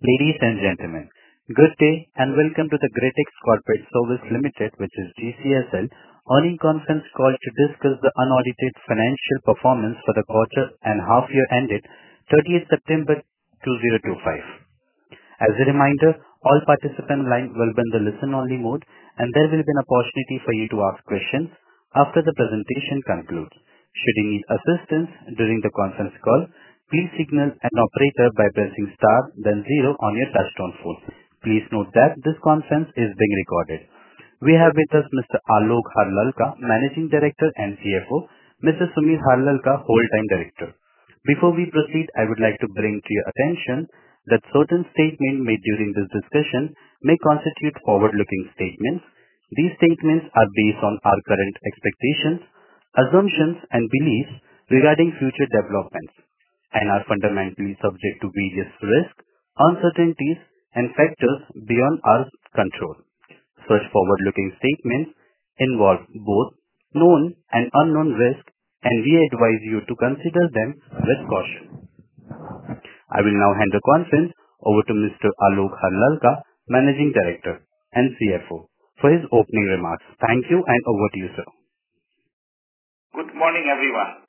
Ladies and gentlemen, good day and welcome to the Greatex Corporate Service Limited, which is GCSL, earnings conference call to discuss the unaudited financial performance for the quarter and half year ended 30th September 2025. As a reminder, all participant lines will be in the listen-only mode, and there will be an opportunity for you to ask questions after the presentation concludes. Should you need assistance during the conference call, please signal an operator by pressing star then zero on your touchtone phone. Please note that this conference is being recorded. We have with us Mr. Alok Harlalka, Managing Director and CFO, Mr. Sumit Harlalka, Whole-Time Director. Before we proceed, I would like to bring to your attention that certain statements made during this discussion may constitute forward-looking statements. These statements are based on our current expectations, assumptions, and beliefs regarding future developments and are fundamentally subject to various risks, uncertainties, and factors beyond our control. Such forward-looking statements involve both known and unknown risks, and we advise you to consider them with caution. I will now hand the conference over to Mr. Alok Harlalka, Managing Director and CFO, for his opening remarks. Thank you, and over to you, sir. Good morning, everyone.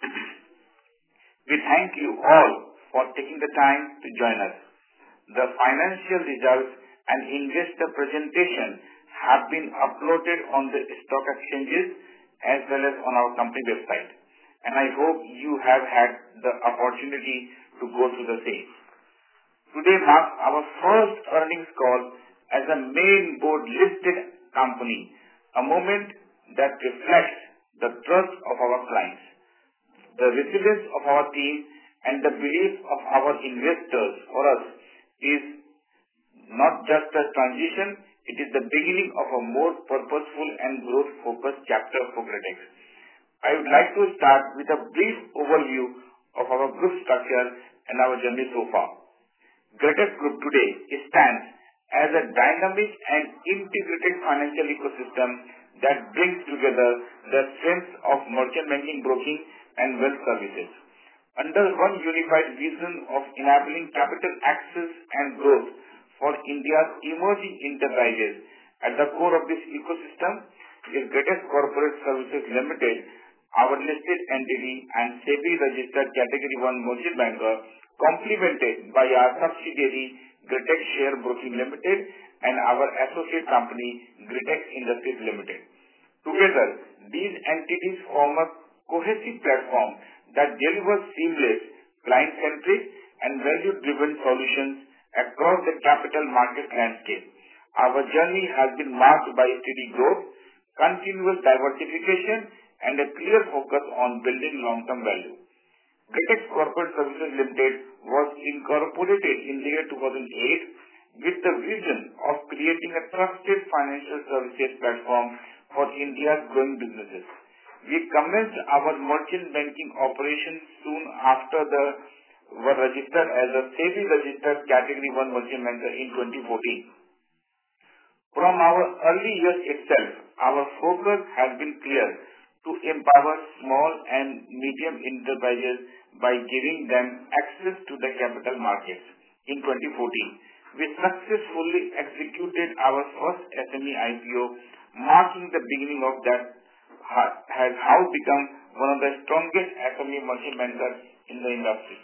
We thank you all for taking the time to join us. The financial results and investor presentation have been uploaded on the stock exchanges as well as on our company website, and I hope you have had the opportunity to go through the same. Today marks our first earnings call as a main board listed company, a moment that reflects the trust of our clients, the resilience of our team, and the belief of our investors for us is not just a transition, it is the beginning of a more purposeful and growth-focused chapter for Greatex. I would like to start with a brief overview of our group structure and our journey so far. Greatex Group today stands as a dynamic and integrated financial ecosystem that brings together the strengths of merchant banking, broking, and wealth services under one unified vision of enabling capital access and growth for India's emerging enterprises. At the core of this ecosystem is Greatex Corporate Services Limited, our listed entity and SEBI-registered Category 1 merchant banker, complemented by our subsidiary Greatex Share Broking Limited and our associate company Greatex Industries Limited. Together, these entities form a cohesive platform that delivers seamless, client-centric, and value-driven solutions across the capital market landscape. Our journey has been marked by steady growth, continuous diversification, and a clear focus on building long-term value. Greatex Corporate Services Limited was incorporated in the year 2008 with the vision of creating a trusted financial services platform for India's growing businesses. We commenced our merchant banking operations soon after were registered as a SEBI-registered Category 1 merchant banker in 2014. From our early years itself, our focus has been clear: to empower small and medium enterprises by giving them access to the capital markets. In 2014, we successfully executed our first SME IPO, marking the beginning of that has now become one of the strongest SME merchant bankers in the industry.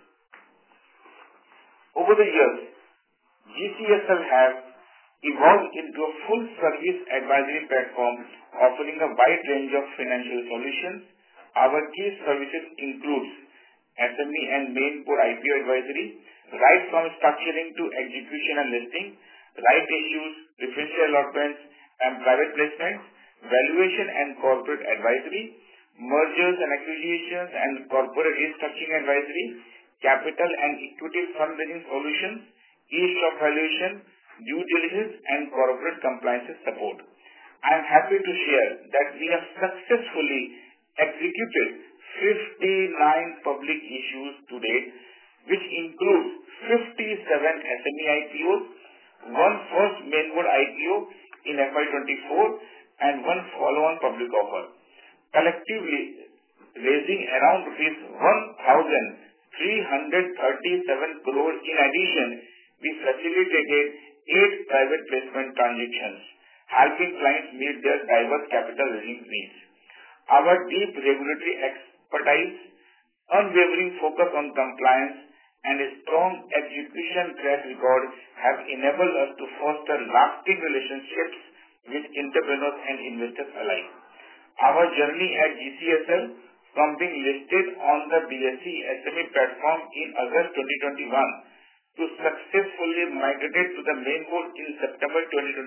Over the years, GCSL has evolved into a full-service advisory platform offering a wide range of financial solutions. Our key services include SME and main board IPO advisory, right from structuring to execution and listing, right issues, preferential allotments and private placements, valuation and corporate advisory, mergers and acquisitions and corporate restructuring advisory, capital and equity fundraising solutions, e-stock valuation, due diligence and corporate compliance support. I am happy to share that we have successfully executed 59 public issues to date, which includes 57 SME IPOs, one first mainboard IPO in FY24 and one follow-on public offer, collectively raising around rupees 1,337 crore. In addition, we facilitated 8 private placement transactions, helping clients meet their diverse capital raising needs. Our deep regulatory expertise, unwavering focus on compliance, and a strong execution track record have enabled us to foster lasting relationships with entrepreneurs and investors alike. Our journey at GCSL, from being listed on the BSE SME platform in August 2021 to successfully migrated to the main board in September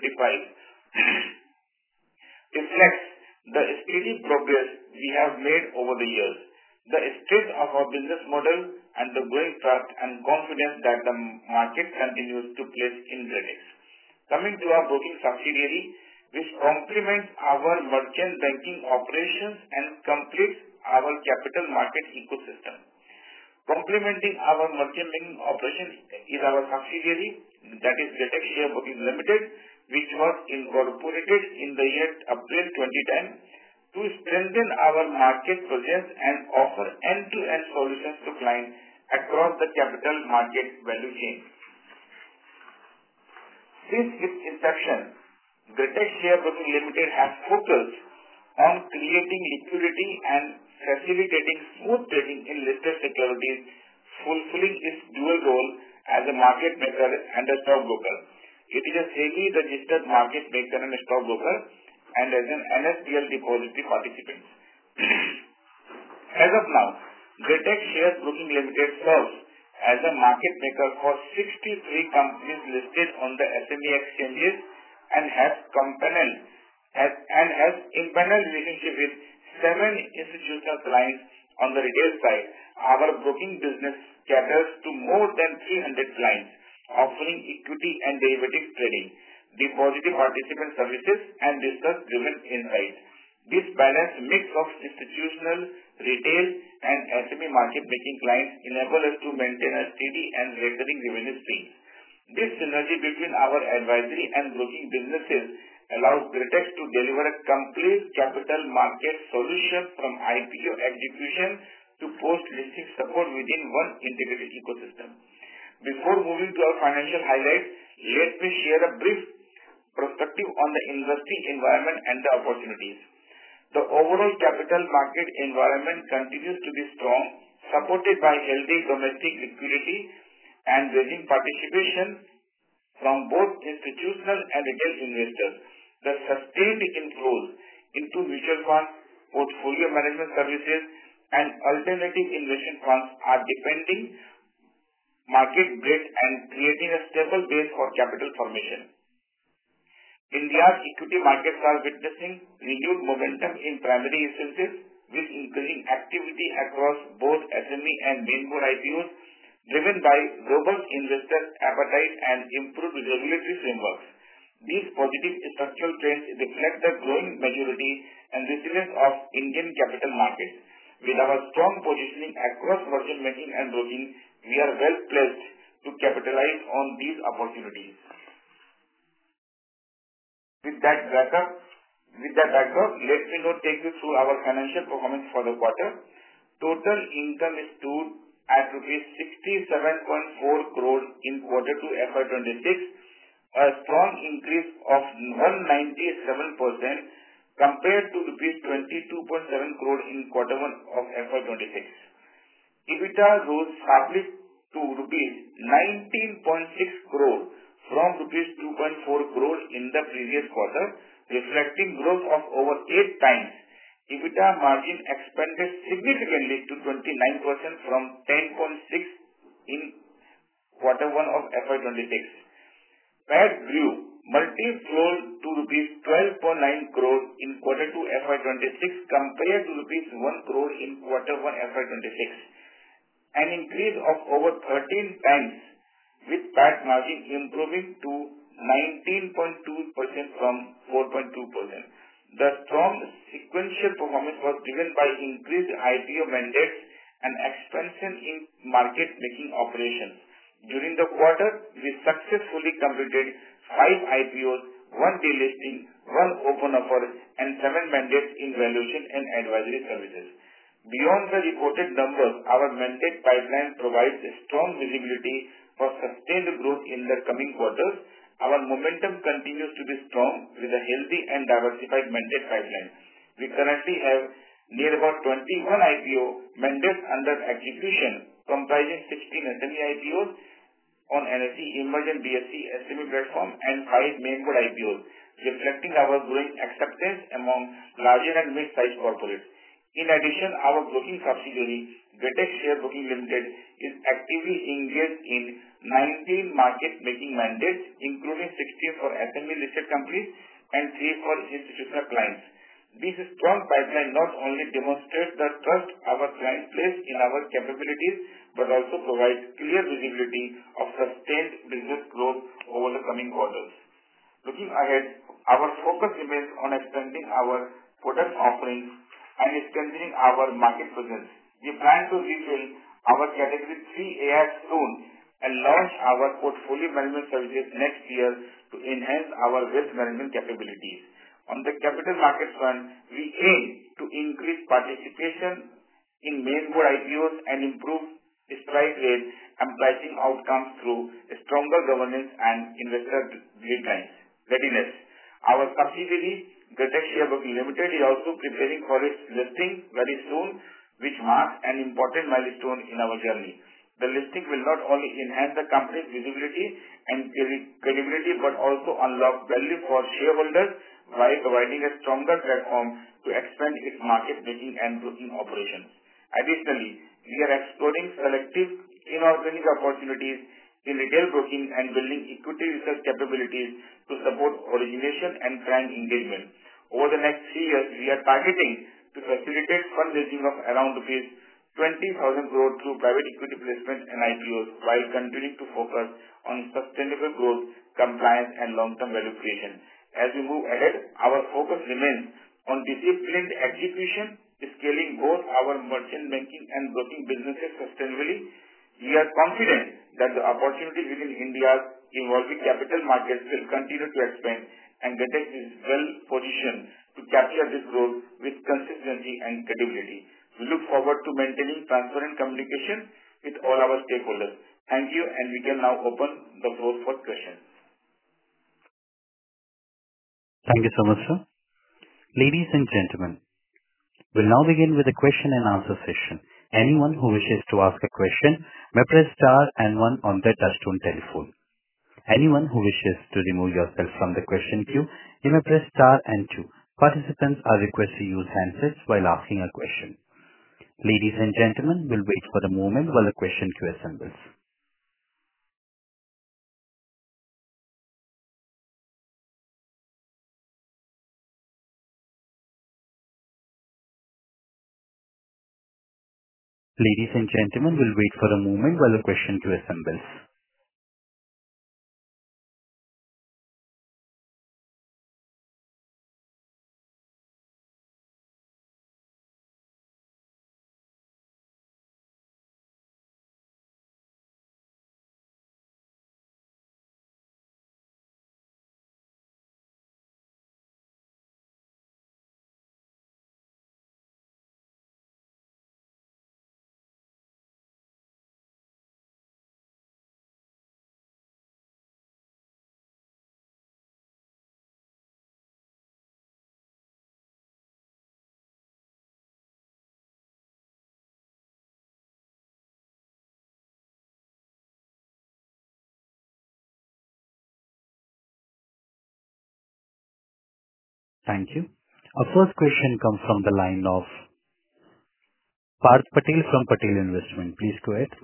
2025, reflects the steady progress we have made over the years, the strength of our business model, and the growing trust and confidence that the market continues to place in GREDEX. Coming to our broking subsidiary, which complements our merchant banking operations and completes our capital market ecosystem. Complementing our merchant banking operation is our subsidiary, that is GREDEX Share Broking Limited, which was incorporated in the year April 2010 to strengthen our market presence and offer end-to-end solutions to clients across the capital market value chain. Since its inception, GREDEX Share Broking Limited has focused on creating liquidity and facilitating smooth trading in listed securities, fulfilling its dual role as a market maker and a stockbroker. It is a SEBI registered market maker and a stockbroker, and as an NSDL depository participant. As of now, GREDEX Share Broking Limited serves as a market maker for 63 companies listed on the SME exchanges and has impaneled relationship with 7 institutional clients on the retail side. Our broking business caters to more than 300 clients, offering equity and derivative trading, depository participant services, and research-driven insights. This balanced mix of institutional, retail, and SME market-making clients enable us to maintain a steady and recurring revenue stream. This synergy between our advisory and broking businesses allows GREDEX to deliver a complete capital market solution from IPO execution to post-listing support within one integrated ecosystem. Before moving to our financial highlights, let me share a brief perspective on the investing environment and the opportunities. The overall capital market environment continues to be strong, supported by healthy domestic liquidity and rising participation from both institutional and retail investors. The sustained inflows into mutual funds, portfolio management services, and alternative investment funds are deepening market breadth and creating a stable base for capital formation. India's equity markets are witnessing renewed momentum in primary issuances, with increasing activity across both SME and main board IPOs, driven by robust investor appetite and improved regulatory frameworks. These positive structural trends reflect the growing maturity and resilience of Indian capital markets. With our strong positioning across merchant banking and broking, we are well placed to capitalize on these opportunities. With that backdrop, let me now take you through our financial performance for the quarter. Total income stood at rupees 67.4 crore in quarter 2 FY26, a strong increase of 197% compared to rupees 22.7 crore in quarter 1 of FY26. EBITDA rose sharply to rupees 19.6 crore from rupees 2.4 crore in the previous quarter, reflecting growth of over 8 times. EBITDA margin expanded significantly to 29% from 10.6% in quarter 1 of FY26. PAT grew multi-fold to rupees 12.9 crore in quarter 2 FY26 compared to rupees 1 crore in quarter 1 FY26, an increase of over 13 times, with PAT margin improving to 19.2% from 4.2%. The strong sequential performance was driven by increased IPO mandates and expansion in market-making operations. During the quarter, we successfully completed 5 IPOs, 1 delisting, 1 open offer, and 7 mandates in valuation and advisory services. Beyond the reported numbers, our mandate pipeline provides strong visibility for sustained growth in the coming quarters. Our momentum continues to be strong with a healthy and diversified mandate pipeline. We currently have near about 21 IPO mandates under execution, comprising 16 SME IPOs on NSE Emerging BSE SME platform and 5 mainboard IPOs, reflecting our growing acceptance among larger and mid-sized corporates. In addition, our broking subsidiary, Greatex Share Broking Limited, is actively engaged in 19 market-making mandates, including 16 for SME-listed companies and 3 for institutional clients. This strong pipeline not only demonstrates the trust our clients place in our capabilities, but also provides clear visibility of sustained business growth over the coming quarters. Looking ahead, our focus remains on expanding our product offerings and strengthening our market presence. We plan to refill our Category 3 AIF soon and launch our portfolio management services next year to enhance our wealth management capabilities. On the capital market front, we aim to increase participation in mainboard IPOs and improve strike rate and pricing outcomes through stronger governance and investor readiness. Our subsidiary, Greatex Share Broking Limited, is also preparing for its listing very soon, which marks an important milestone in our journey. The listing will not only enhance the company's visibility and credibility, but also unlock value for shareholders by providing a stronger platform to expand its market-making and broking operations. Additionally, we are exploring selective inorganic opportunities in retail broking and building equity research capabilities to support origination and client engagement. Over the next 3 years, we are targeting to facilitate fundraising of around rupees 20,000 crore through private equity placement and IPOs, while continuing to focus on sustainable growth, compliance, and long-term value creation. As we move ahead, our focus remains on disciplined execution, scaling both our merchant banking and broking businesses sustainably. We are confident that the opportunities within India's evolving capital markets will continue to expand, and Greatex is well positioned to capture this growth with consistency and credibility. We look forward to maintaining transparent communication with all our stakeholders. Thank you, and we can now open the floor for questions. Thank you so much, sir. Ladies and gentlemen, we'll now begin with the question and answer session. Anyone who wishes to ask a question may press star and 1 on their touchtone telephone. Anyone who wishes to remove yourself from the question queue, you may press star and 2. Participants are requested to use handsets while asking a question. Ladies and gentlemen, we'll wait for a moment while the question queue assembles. Ladies and gentlemen, we'll wait for a moment while the question queue assembles. Thank you. Our first question comes from the line of Parth Patel from Patel Investment. Please go ahead.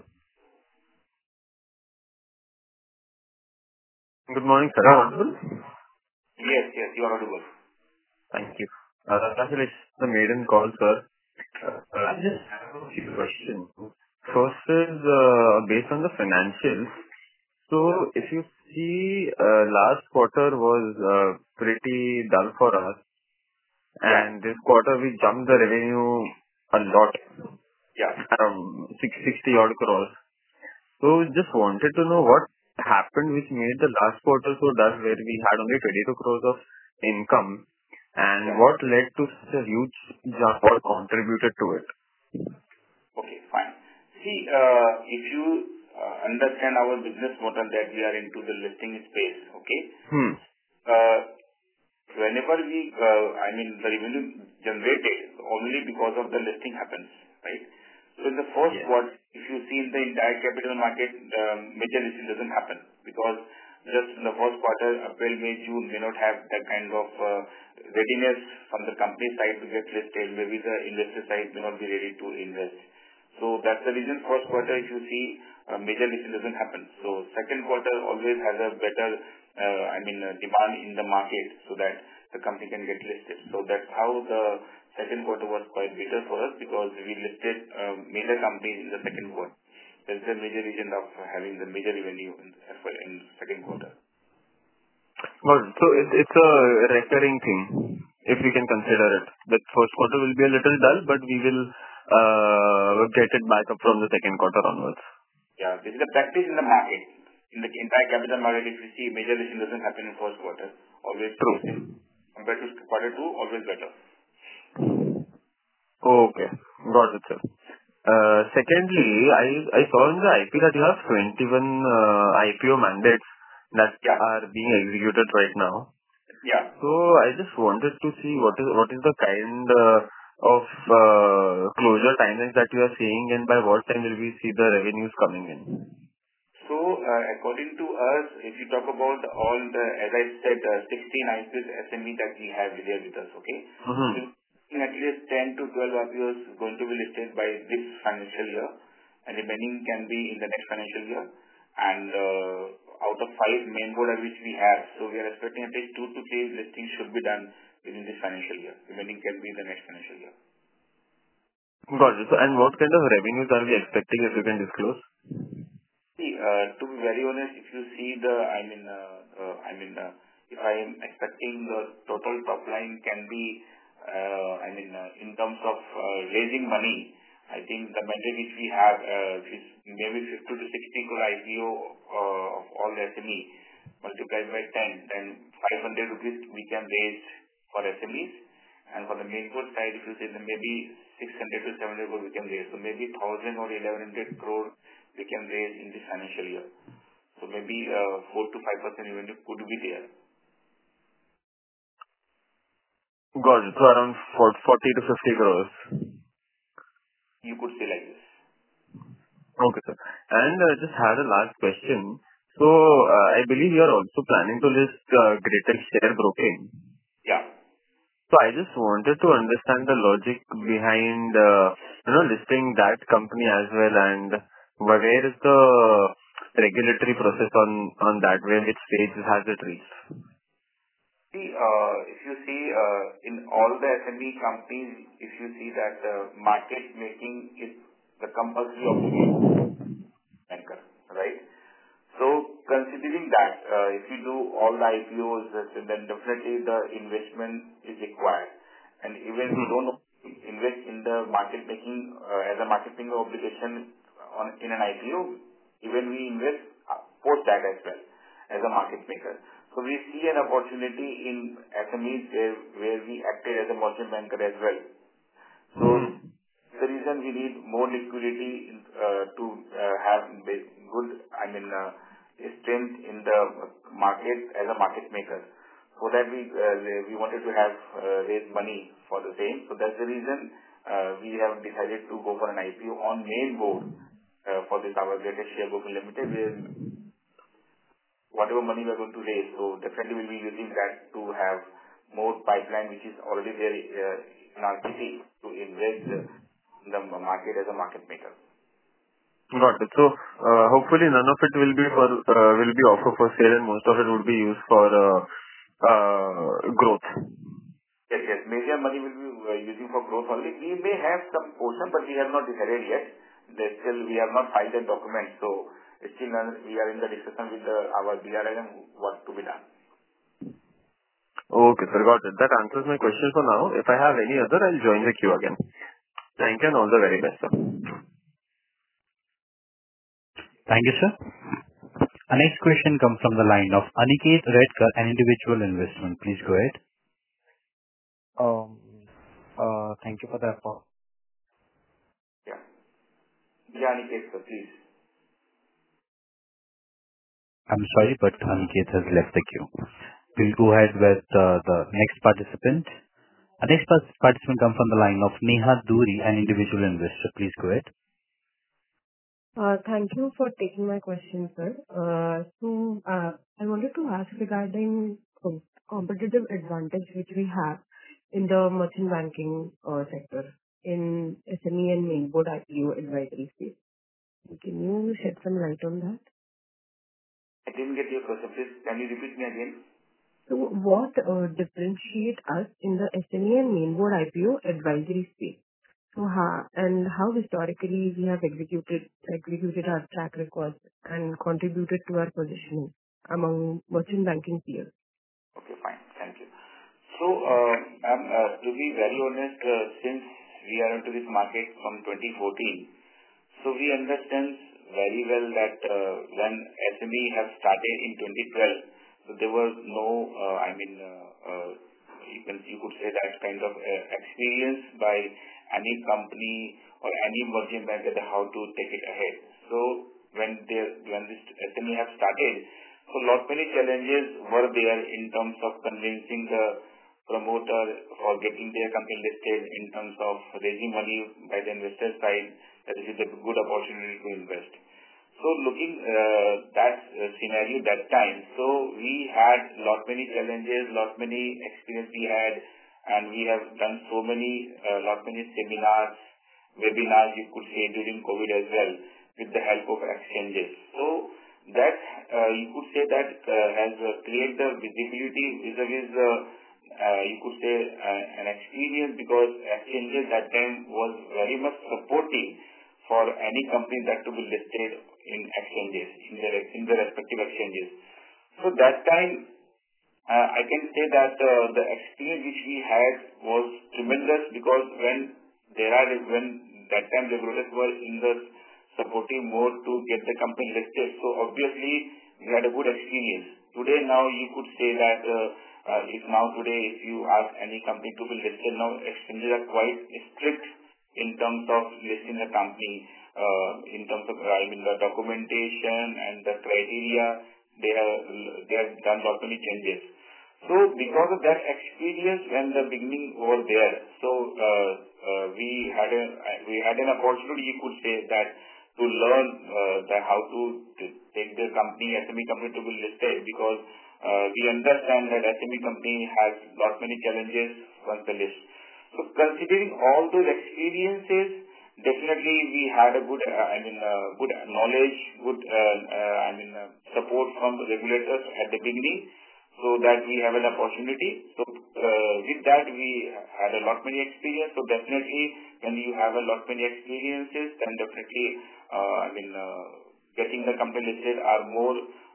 Good morning, sir. Am I audible? Yes, you are audible. Thank you. Congratulations on the maiden call, sir. I just have a few questions. First is based on the financials. So if you see, last quarter was pretty dull for us, and this quarter we jumped the revenue a lot. Yeah. 60 odd crores. So just wanted to know what happened which made the last quarter so dull, where we had only 22 crores of income, and what led to such a huge jump or contributed to it? Okay, fine. See, if you understand our business model that we are into the listing space. Okay. Whenever the revenue generated only because of the listing happens, right? So in the first quarter, if you see in the entire capital market, major listing doesn't happen because just in the first quarter, April, May, June may not have that kind of readiness from the company side to get listed. Maybe the investor side may not be ready to invest. So that's the reason first quarter, if you see, major listing doesn't happen. So second quarter always has a better demand in the market so that the company can get listed. So that's how the second quarter was quite better for us because we listed major companies in the second quarter. That's the major reason of having the major revenue in second quarter. Well, so it's a recurring thing, if we can consider it. The first quarter will be a little dull, but we will get it back up from the second quarter onwards. Yeah, this is the practice in the market. In the entire capital market, if you see major listing doesn't happen in first quarter, always true. Compared to quarter two, always better. Okay, got it, sir. Secondly, I saw in the IP that you have 21 IPO mandates that are being executed right now. Yeah. So I just wanted to see what is the kind of closure timelines that you are seeing, and by what time will we see the revenues coming in? So, according to us, if you talk about all the, as I said, 16 IPOs SME that we have here with us, okay? So, at least 10 to 12 IPOs going to be listed by this financial year, and remaining can be in the next financial year. And out of 5 main board which we have, so we are expecting at least 2 to 3 listings should be done within this financial year. Remaining can be in the next financial year. Got it. So, and what kind of revenues are we expecting, if you can disclose? See, to be very honest, if you see the, if I am expecting the total top line can be, in terms of raising money, I think the mandate which we have is maybe 50 to 60 crore IPO of all the SME multiplied by 10, then 500 rupees we can raise for SMEs. And for the main board side, if you say then maybe 600 to 700 crore we can raise. So maybe 1,000 or 1,100 crore we can raise in this financial year. So maybe 4 to 5% revenue could be there. Got it. So around 40 to 50 crores. You could say like this. Okay, sir. And just had a last question. So I believe you are also planning to list Greater Share Broking. Yeah. So I just wanted to understand the logic behind listing that company as well, and where is the regulatory process on that? Which stage has it reached? See, if you see in all the SME companies, if you see that market making is the compulsory obligation, banker, right? So considering that, if you do all the IPOs, then definitely the investment is required. And even we don't invest in the market making as a market making obligation in an IPO, even we invest post that as well as a market maker. So we see an opportunity in SMEs where we acted as a merchant banker as well. So the reason we need more liquidity to have good, strength in the market as a market maker. So that we wanted to have raise money for the same. So that's the reason we have decided to go for an IPO on main board for this our Greater Share Broking Limited, where whatever money we are going to raise, so definitely we'll be using that to have more pipeline which is already there in our city to invest in the market as a market maker. Got it. So hopefully none of it will be offer for sale, and most of it would be used for growth. Yes. Major money will be using for growth only. We may have some portion, but we have not decided yet. We have not filed a document, so still we are in the discussion with our BRL what to be done. Okay, sir. Got it. That answers my question for now. If I have any other, I'll join the queue again. Thank you and all the very best, sir. Thank you, sir. Our next question comes from the line of Aniket Redkar, an individual investment. Please go ahead. Thank you for that call. Yeah, Aniket, sir, please. I'm sorry, but Aniket has left the queue. We'll go ahead with the next participant. Our next participant comes from the line of Neha Duri, an individual investor. Please go ahead. Thank you for taking my question, sir. I wanted to ask regarding competitive advantage which we have in the merchant banking sector in SME and mainboard IPO advisory space. Can you shed some light on that? I didn't get your question. Please, can you repeat me again? So what differentiate us in the SME and mainboard IPO advisory space? So how historically we have executed our track record and contributed to our positioning among merchant banking peers? Okay, fine. Thank you. So, ma'am, to be very honest, since we are into this market from 2014, so we understand very well that when SME have started in 2012, so there was no, you could say that kind of experience by any company or any merchant bank at how to take it ahead. So when this SME have started, so lot many challenges were there in terms of convincing the promoter for getting their company listed, in terms of raising money by the investor side, that is a good opportunity to invest. So looking that scenario that time, so we had lot many challenges, lot many experience we had, and we have done so many lot many seminars, webinars, you could say, during COVID as well, with the help of exchanges. So that you could say that has created the visibility vis-a-vis you could say an experience, because exchanges that time was very much supportive for any company that to be listed in exchanges, in the respective exchanges. So that time, I can say that the experience which we had was tremendous, because when that time regulators were in the supportive mode to get the company listed, so obviously we had a good experience. Today now you could say that if you ask any company to be listed, now exchanges are quite strict in terms of listing a company, in terms of the documentation and the criteria. They have done lot many changes. So because of that experience, when the beginning over there, so we had an opportunity, you could say that, to learn how to take the company, SME company, to be listed, because we understand that SME company has lot many challenges once the list. So considering all those experiences, definitely we had a good, good knowledge, good, support from the regulators at the beginning, so that we have an opportunity. So with that, we had a lot many experience. So definitely, when you have a lot many experiences, then definitely, getting the company listed are more.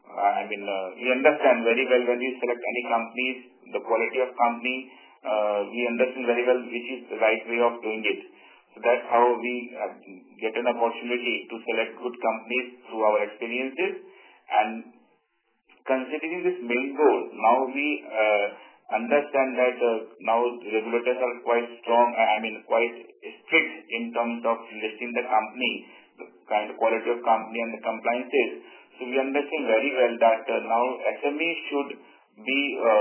We understand very well when we select any companies, the quality of company. We understand very well which is the right way of doing it. So that's how we get an opportunity to select good companies through our experiences. And considering this main goal, now we understand that now regulators are quite strong, quite strict in terms of listing the company, the kind of quality of company and the compliances. So we understand very well that now SME should be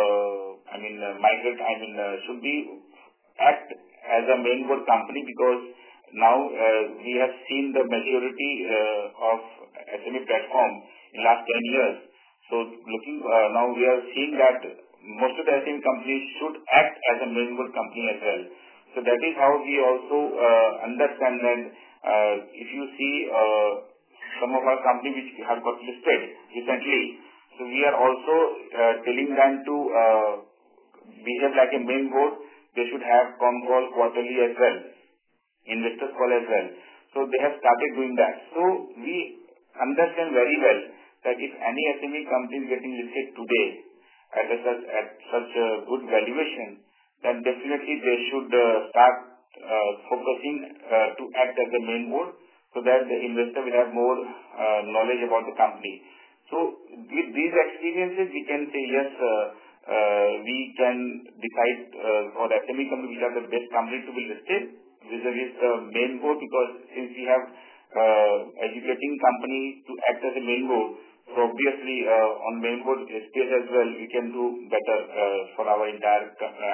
should be act as a main board company, because now we have seen the majority of SME platform in last 10 years. So looking now, we are seeing that most of the SME companies should act as a main board company as well. So that is how we also understand that if you see some of our companies which have got listed recently, so we are also telling them to behave like a main board. They should have con call quarterly as well, investors call as well. So they have started doing that. So we understand very well that if any SME company is getting listed today at such a good valuation, then definitely they should start focusing to act as the main board, so that the investor will have more knowledge about the company. So with these experiences, we can say yes, we can decide for the SME company which are the best company to be listed vis-a-vis the main board, because since we have educating company to act as a main board, So obviously, on main board space as well, we can do better for our entire,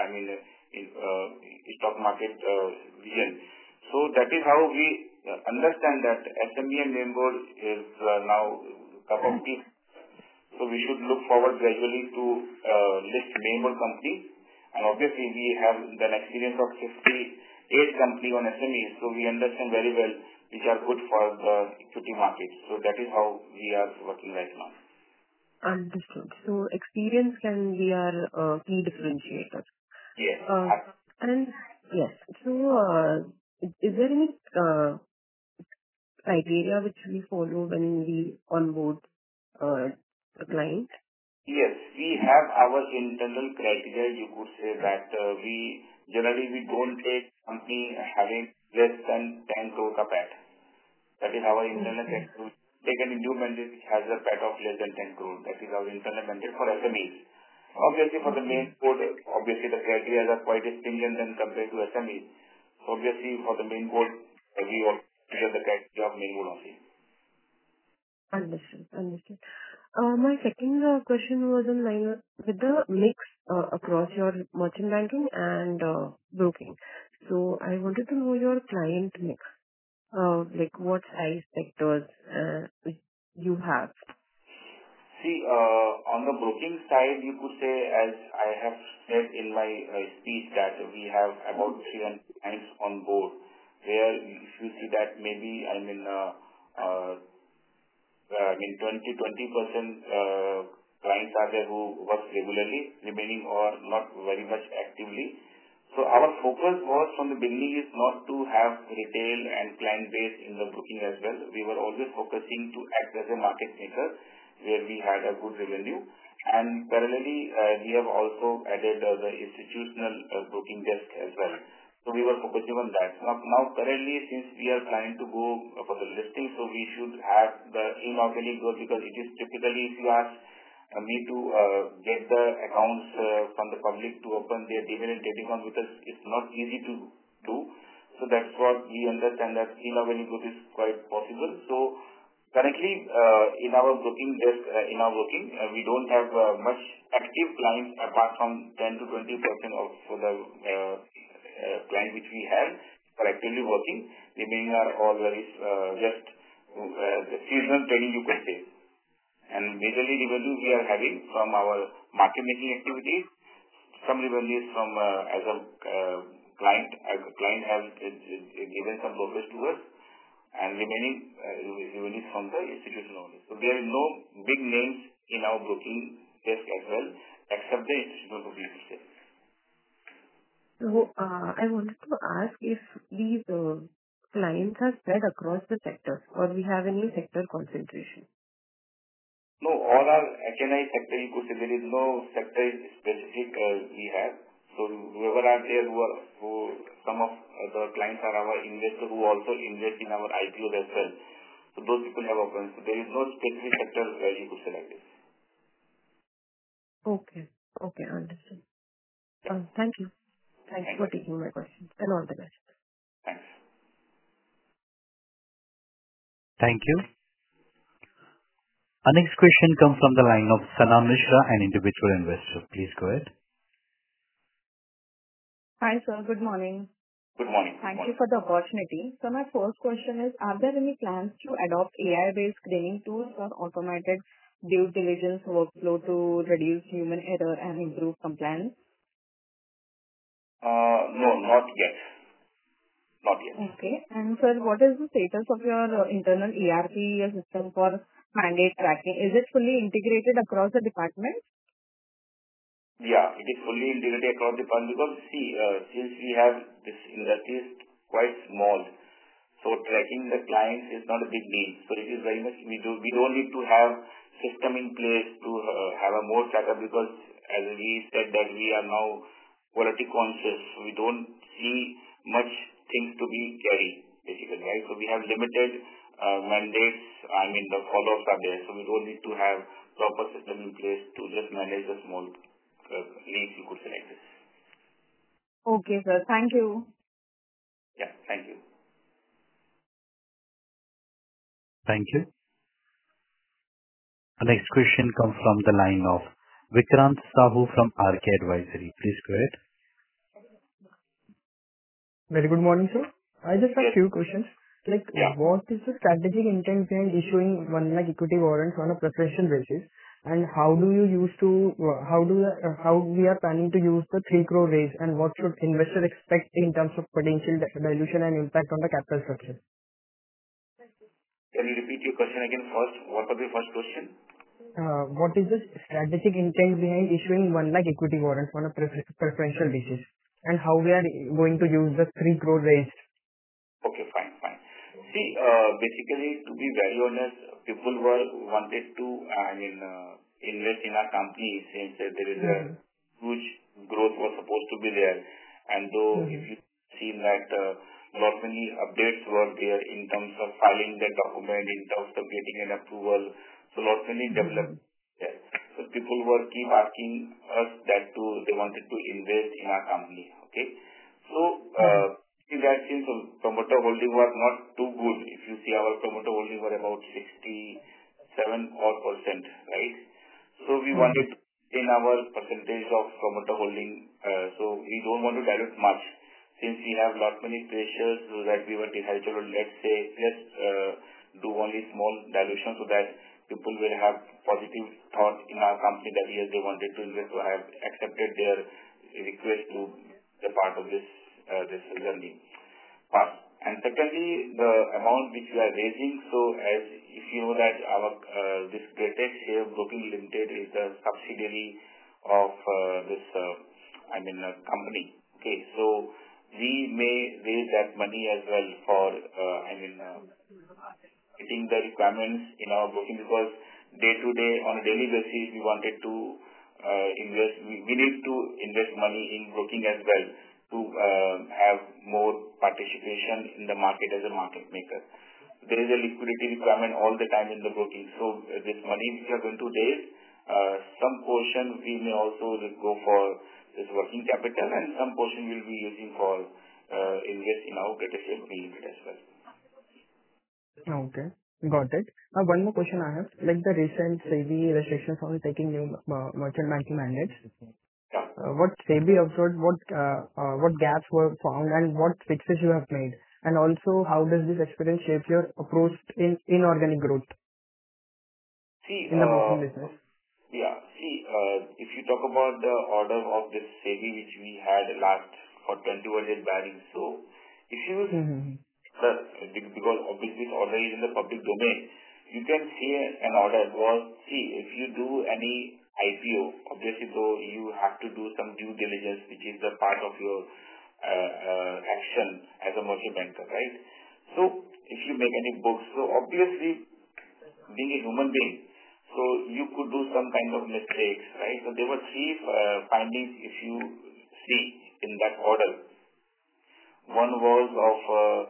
stock market vision. So that is how we understand that SME and main board is now cup of tea. So we should look forward gradually to list main board companies. And obviously, we have an experience of 58 companies on SMEs, so we understand very well which are good for the equity market. So that is how we are working right now. Understood. So experience can be our key differentiator. Yes. And yes, so is there any criteria which we follow when we onboard a client? Yes, we have our internal criteria. You could say that we generally don't take company having less than 10 crore ka PAT. That is our internal criteria. Take an new mandate which has a PAT of less than 10 crore. That is our internal mandate for SMEs. Obviously, for the main board, obviously the criteria are quite stringent than compared to SMEs. So obviously, for the main board, we all clear the criteria of main board only. Understood. Understood. My second question was in line with the mix across your merchant banking and broking. So I wanted to know your client mix, like what size sectors you have. See, on the broking side, you could say, as I have said in my speech, that we have about 300 clients on board, where if you see that maybe, 20% clients are there who work regularly, remaining or not very much actively. So our focus was from the beginning is not to have retail and client base in the booking as well. We were always focusing to act as a market maker where we had a good revenue. And parallelly, we have also added the institutional booking desk as well. So we were focusing on that. Now currently, since we are planning to go for the listing, so we should have the inorganic growth, because it is typically, if you ask me to get the accounts from the public to open their dividend trading account, because it's not easy to do. So that's what we understand, that inorganic growth is quite possible. So currently, in our booking desk, we don't have much active clients apart from 10 to 20% of the clients which we have are actively working. Remaining are all very just the seasonal trading, you could say. And majorly revenue we are having from our market making activities. Some revenues from as a client. A client has given some brokers to us, and remaining revenues from the institution only. So there is no big names in our booking desk as well, except the institutional booking desk. So I wanted to ask if these clients are spread across the sectors, or we have any sector concentration. No, all our HNI sector, you could say there is no sector specific we have. So whoever are there some of the clients are our investors who also invest in our IPOs as well. So those people have opened. So there is no specific sector you could say like this. Okay. Okay, understood. Thank you. Thanks for taking my questions, and all the best. Thanks. Thank you. Our next question comes from the line of Sana Mishra, an individual investor. Please go ahead. Hi, sir. Good morning. Good morning. Thank you for the opportunity. So my first question is, are there any plans to adopt AI-based screening tools or automated due diligence workflow to reduce human error and improve compliance? No, not yet. Not yet. Okay. And sir, what is the status of your internal ERP system for mandate tracking? Is it fully integrated across the department? Yeah, it is fully integrated across the department, because see, since we have this industry is quite small, so tracking the clients is not a big deal. So it is very much, we don't need to have system in place to have a more tracker, because as we said that we are now quality conscious. We don't see much things to be carried, basically, right? So we have limited mandates. The follow-ups are there. So we don't need to have proper system in place to just manage the small leads, you could say like this. Okay, sir. Thank you. Yeah, thank you. Thank you. The next question comes from the line of Vikrant Sahu from RK Advisory. Please go ahead. Very good morning, sir. I just have few questions. What is the strategic intent behind issuing 1 lakh equity warrants on a preferential basis? And how we are planning to use the 3 crore raise, and what should investors expect in terms of potential dilution and impact on the capital structure? Can you repeat your question again first? What was your first question? What is the strategic intent behind issuing 1 lakh equity warrants on a preferential basis? And how we are going to use the 3 crore raised? Okay, fine. See, basically, to be very honest, people wanted to, invest in our company since there is a huge growth was supposed to be there. And though if you see that lot many updates were there in terms of filing the document, in terms of getting an approval, so lot many developments there. So people were keep asking us that they wanted to invest in our company. Okay, so in that sense, promoter holding was not too good. If you see, our promoter holding were about 67% odd, right? So we wanted to in our percentage of promoter holding, so we don't want to dilute much since we have lot many pressures, so that we were decided, let's do only small dilution so that people will have positive thought in our company that yes, they wanted to invest, so have accepted their request to the part of this journey path. And secondly, the amount which we are raising, so as if you know that our this Greatex Share Broking Limited is the subsidiary of this company. Okay, so we may raise that money as well for meeting the requirements in our broking, because day to day on a daily basis we wanted to invest. We need to invest money in broking as well to have more participation in the market as a market maker. There is a liquidity requirement all the time in the broking. So this money which we are going to raise, some portion we may also go for this working capital, and some portion we'll be using for invest in our Greatex Share Broking Limited as well. Okay, got it. One more question I have, like the recent SEBI restrictions on taking new merchant banking mandates. What SEBI observed, what gaps were found, and what fixes you have made, and also how does this experience shape your approach in inorganic growth in the broking business? Yeah. See, if you talk about the order of this SEBI which we had last for 21 days barring, so if you because obviously this order is in the public domain, you can see an order was, if you do any IPO, obviously though you have to do some due diligence, which is the part of your action as a merchant banker, right? So if you make any books, so obviously being a human being, so you could do some kind of mistakes, right? So there were 3 findings if you see in that order. One was of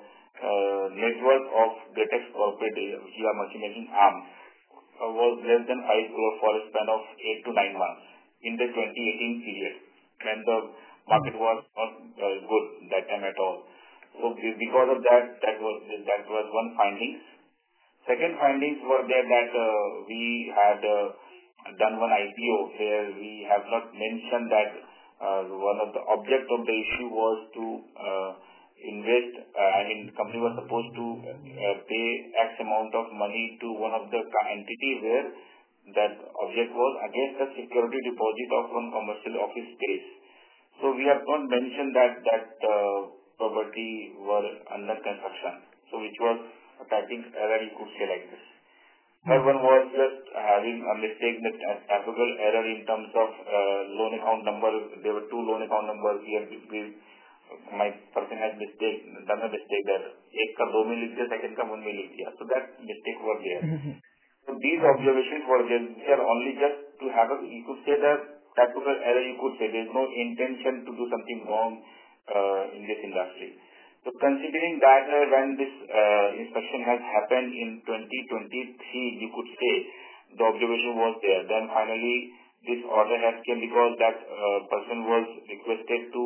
net worth of Greatex Corporate, which is our merchant banking arm, was less than 5 crore for a span of 8 to 9 months in the 2018 period, when the market was not good that time at all. So because of that was one finding. Second findings were there that we had done one IPO where we have not mentioned that one of the object of the issue was to invest, company was supposed to pay X amount of money to one of the entity where that object was against the security deposit of one commercial office space. So we have not mentioned that property were under construction. So which was a typing error, you could say like this. Third one was just having a mistake, the typical error in terms of loan account number. There were 2 loan account numbers here. My person has done a mistake that एक का 2 में लिख दिया, second का 1 में लिख दिया. So that mistake was there. So these observations were there. They are only just to have you could say that typical error, you could say there is no intention to do something wrong in this industry. So considering that when this inspection has happened in 2023, you could say the observation was there. Then finally this order has came because that person was requested to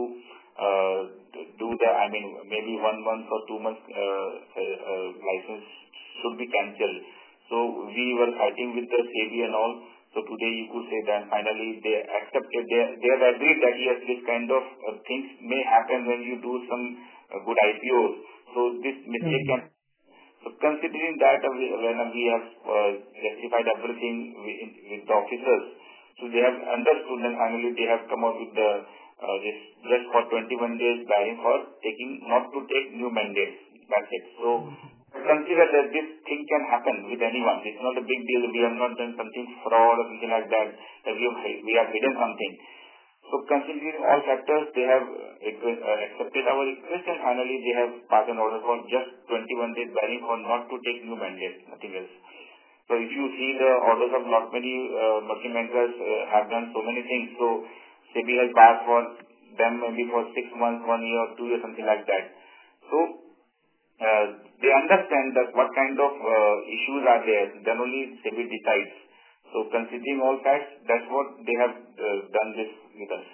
do the, maybe 1 month or 2 months license should be cancelled. So So we were fighting with the SEBI and all. So today you could say that finally they accepted, they have agreed that yes, this kind of things may happen when you do some good IPOs. So this mistake can. So considering that when we have justified everything with the officers, so they have understood and finally they have come up with the this just for 21 days barring for not to take new mandates. That's it. So consider that this thing can happen with anyone. It's not a big deal. We have not done something fraud or something like that. That we have hidden something. So considering all factors, they have accepted our request and finally they have passed an order for just 21 days barring for not to take new mandates, nothing else. So if you see the orders of lot many merchant bankers have done so many things. So SEBI has passed for them maybe for 6 months, 1 year, 2 years, something like that. So they understand that what kind of issues are there. Then only SEBI decides. So considering all facts, that's what they have done this with us.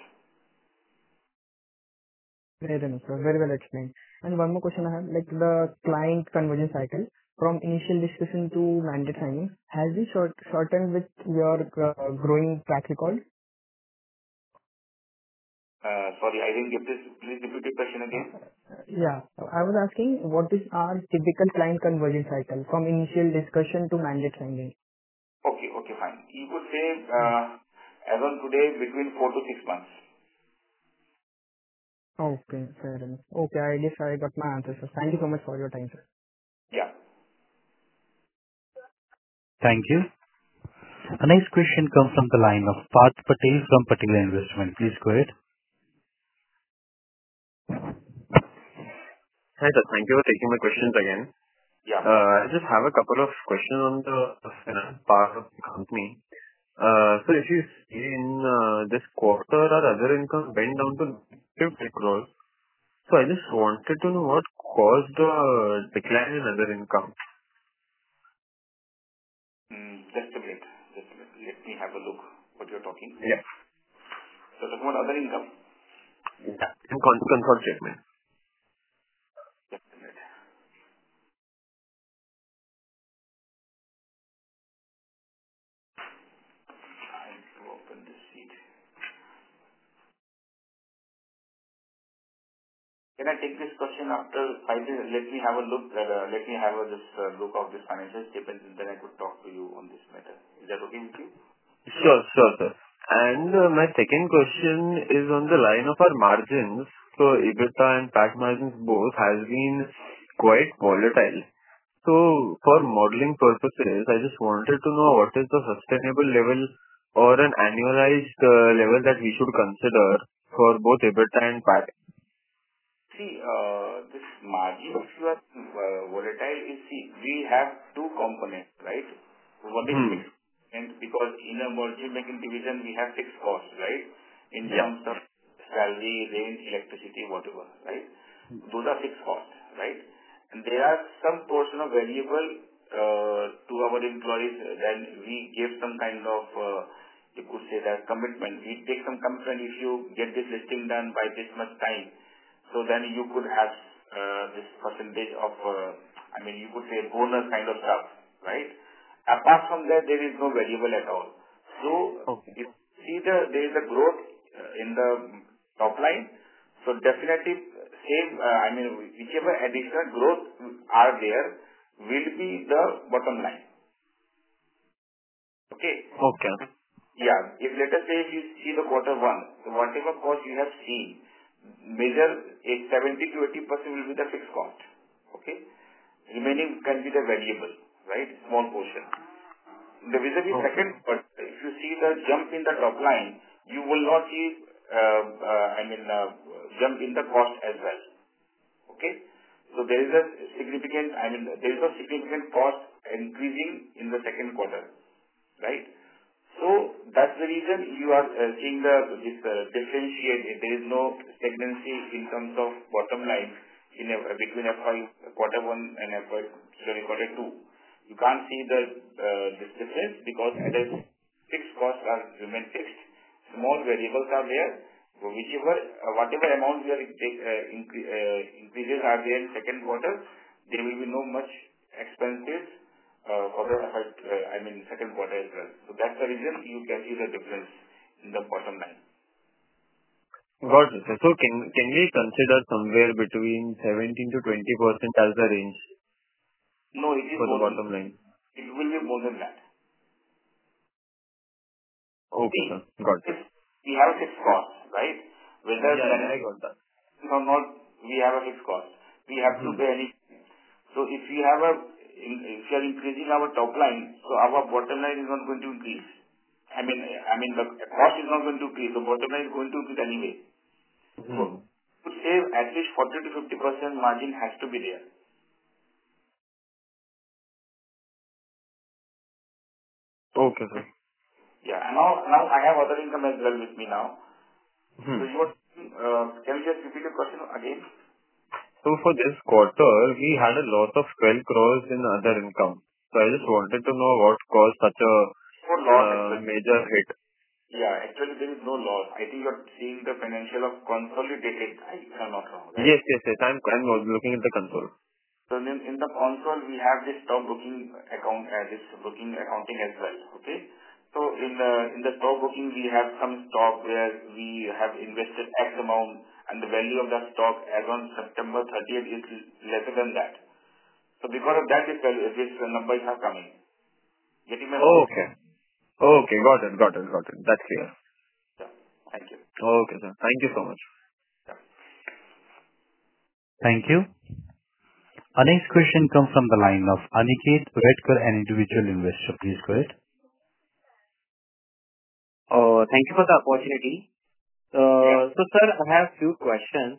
Very enough, sir. Very well explained. And one more question I have, like the client conversion cycle from initial discussion to mandate signing, has this shortened with your growing track record? Sorry, I didn't get this. Please repeat the question again. Yeah. I was asking, what is our typical client conversion cycle from initial discussion to mandate signing? Okay, fine. You could say, as on today, between 4 to 6 months. Okay, fair enough. Okay, I guess I got my answer, sir. Thank you so much for your time, sir. Yeah. Thank you. Our next question comes from the line of Parth Patel from Patel Investment. Please go ahead. Hi, sir. Thank you for taking my questions again. Yeah. I just have a couple of questions on the finance part of the company. So if you see in this quarter, our other income went down to 50 crores. So I just wanted to know what caused the decline in other income. Just a minute. Let me have a look what you're talking. Yeah. So talking about other income. Yeah. In consult statement. Just a minute. I have to open this sheet. Can I take this question after 5 minutes? Let me have a look. Let me have this look of this financial statement, and then I could talk to you on this matter. Is that okay with you? Sure, sir. And my second question is on the line of our margins. So EBITDA and PAT margins both has been quite volatile. So for modeling purposes, I just wanted to know what is the sustainable level or an annualized level that we should consider for both EBITDA and PAT. See, this margin, if you are volatile, we have two components, right? One is fixed, and because in a merchant banking division, we have fixed costs, right? In terms of salary, rent, electricity, whatever, right? Those are fixed costs, right? And there are some portion of variable to our employees, then we give some kind of, you could say that commitment. We take some commitment if you get this listing done by this much time. So then you could have this percentage of, you could say bonus kind of stuff, right? Apart from that, there is no variable at all. So if you see there is a growth in the top line, so definitely whichever additional growth are there will be the bottom line. Okay? Okay. Yeah. If let us say if you see the quarter one, so whatever cost you have seen, major 70 to 80% will be the fixed cost. Okay? Remaining can be the variable, right? Small portion. The vis-a-vis second part, if you see the jump in the top line, you will not see jump in the cost as well. Okay? So there is a significant cost increasing in the second quarter, right? So that's the reason you are seeing this differentiate. There is no stagnancy in terms of bottom line between FY quarter one and quarter two. You can't see this difference because other fixed costs remain fixed. Small variables are there. So whatever amount we are increases are there in second quarter, there will be no much expenses for the second quarter as well. So that's the reason you can see the difference in the bottom line. Got it, sir. So can we consider somewhere between 17 to 20% as the range No, it is for the more. bottom line? It will be more than that. Okay, sir. Got it. We have a fixed cost, right? Whether I got that. or not, we have a fixed cost. We have to pay any. So if you are increasing our top line, so our bottom line is not going to increase. The cost is not going to increase. The bottom line is going to increase anyway. So to save at least 40 to 50% margin has to be there. Okay, sir. Yeah. And now I have other income as well with me now. So can you just repeat the question again? So for this quarter, we had a loss of 12 crores in other income. So I just wanted to know what caused such a major hit. Yeah, actually there is no loss. I think you're seeing the financial of consolidated, if I'm not wrong, right? Yes. I'm looking at the console. So in the console, we have this stock booking account, this booking accounting as well. Okay. So in the stock booking, we have some stock where we have invested X amount, and the value of that stock as on September 30th is lesser than that. So because of that, this numbers are coming. Getting my point? Okay. Got it. That's clear. Yeah. Thank you. Okay, sir. Thank you so much. Yeah. Thank you. Our next question comes from the line of Aniket Redkar, an individual investor. Please go ahead. Thank you for the opportunity. So, sir, I have few questions.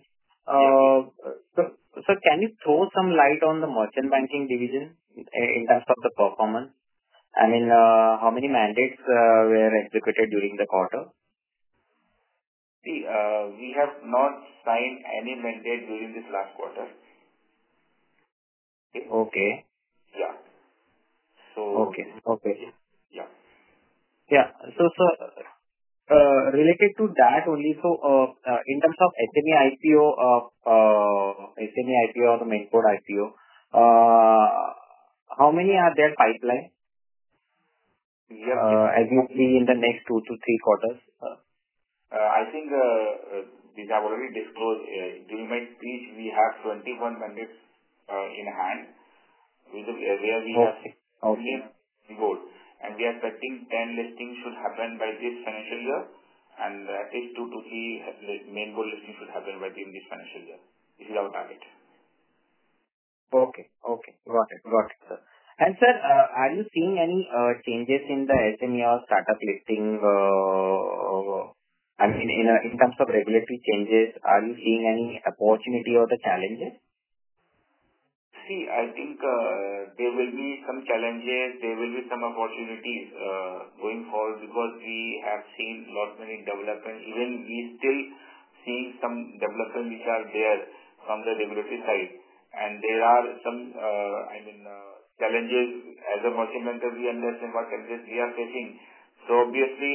So, can you throw some light on the merchant banking division in terms of the performance? How many mandates were executed during the quarter? See, we have not signed any mandate during this last quarter. Okay. Yeah. So. Okay. Yeah. Yeah. So, related to that only, so in terms of SME IPO or the main board IPO, how many are there pipeline? As you see in the next 2 to 3 quarters? I think these have already disclosed. During my speech, we have 21 mandates in hand, where we have gold. And we are expecting 10 listings should happen by this financial year, and at least 2 to 3 main board listings should happen by this financial year. This is our target. Okay. Got it, sir. And sir, are you seeing any changes in the SME or startup listing? In terms of regulatory changes, are you seeing any opportunity or the challenges? See, I think there will be some challenges, there will be some opportunities going forward, because we have seen lot many developments. Even we still seeing some developments which are there from the regulatory side, and there are some challenges. As a merchant banker, we understand what challenges we are facing. So obviously,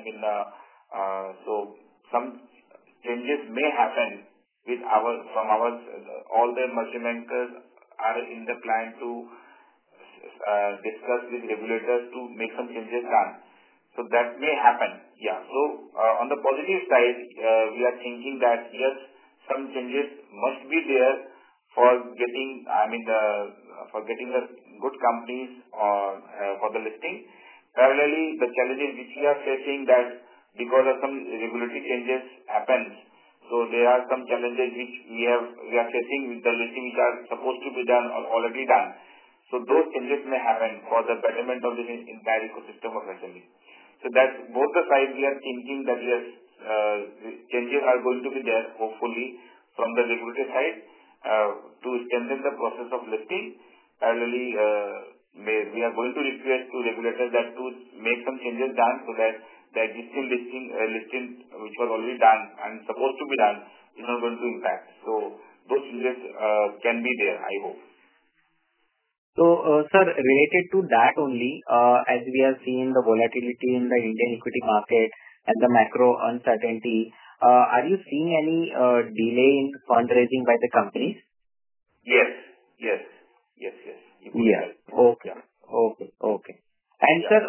so some changes may happen with all the merchant bankers are in the plan to discuss with regulators to make some changes done. So that may happen. Yeah. So on the positive side, we are thinking that yes, some changes must be there for getting the good companies for the listing. Parallelly, the challenges which we are facing, that because of some regulatory changes happens, so there are some challenges which we are facing with the listing which are supposed to be done or already done. So those changes may happen for the betterment of the entire ecosystem of SME. So that both the sides we are thinking that yes, changes are going to be there, hopefully, from the regulatory side to strengthen the process of listing. Parallelly, we are going to request to regulators that to make some changes done, so that the existing listing which was already done and supposed to be done is not going to impact. So those changes can be there, I hope. So, sir, related to that only, as we are seeing the volatility in the Indian equity market and the macro uncertainty, are you seeing any delay in fundraising by the companies? Yes. Yeah. Okay. Okay. And sir,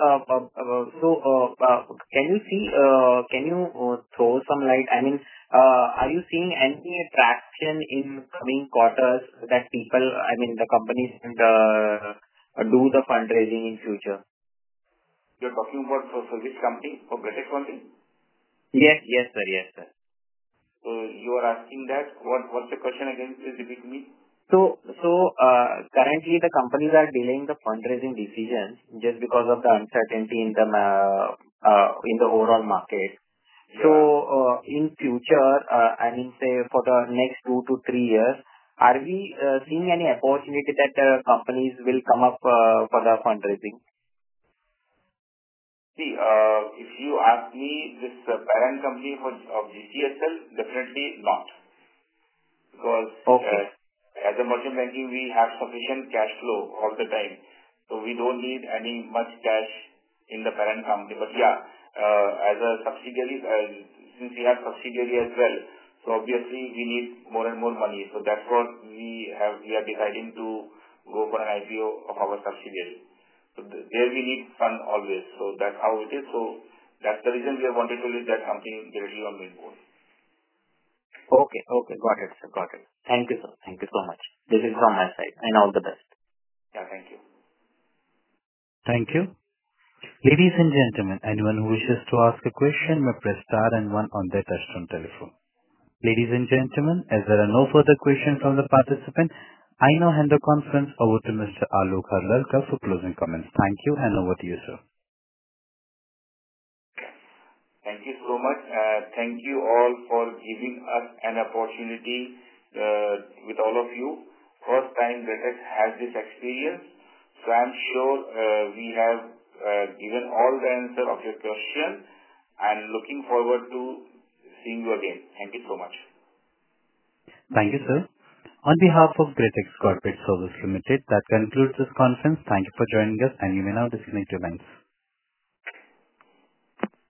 can you throw some light? I mean, are you seeing any traction in coming quarters that people, I mean, the companies do the fundraising in future? You're talking about for which company? For Greatex only? Yes, sir. So you are asking that. What's the question again? Please repeat me. Currently the companies are delaying the fundraising decisions just because of the uncertainty in the overall market. Yeah. In future, I mean, say for the next 2 to 3 years, are we seeing any opportunity that companies will come up for the fundraising? See, if you ask me, this parent company of GCSL, definitely not. Because Okay. as a merchant banking, we have sufficient cash flow all the time. So we don't need any much cash in the parent company. But yeah, as a subsidiary, since we have subsidiary as well, so obviously we need more and more money. So that's what we are deciding to go for an IPO of our subsidiary. So there we need fund always. So that's how it is. So that's the reason we have wanted to list that company directly on main board. Okay. Got it, sir. Got it. Thank you, sir. Thank you so much. This is from my side, and all the best. Yeah, thank you. Thank you. Ladies and gentlemen, anyone who wishes to ask a question may press star and one on their touchtone telephone. Ladies and gentlemen, as there are no further questions from the participant, I now hand the conference over to Mr. Alok Harlalka for closing comments. Thank you, and over to you, sir. Thank you so much. Thank you all for giving us an opportunity with all of you. First time Greatex has this experience. So I'm sure we have given all the answer of your question and looking forward to seeing you again. Thank you so much. Thank you, sir. On behalf of Greatex Corporate Services Limited, that concludes this conference. Thank you for joining us, and you may now disconnect your lines.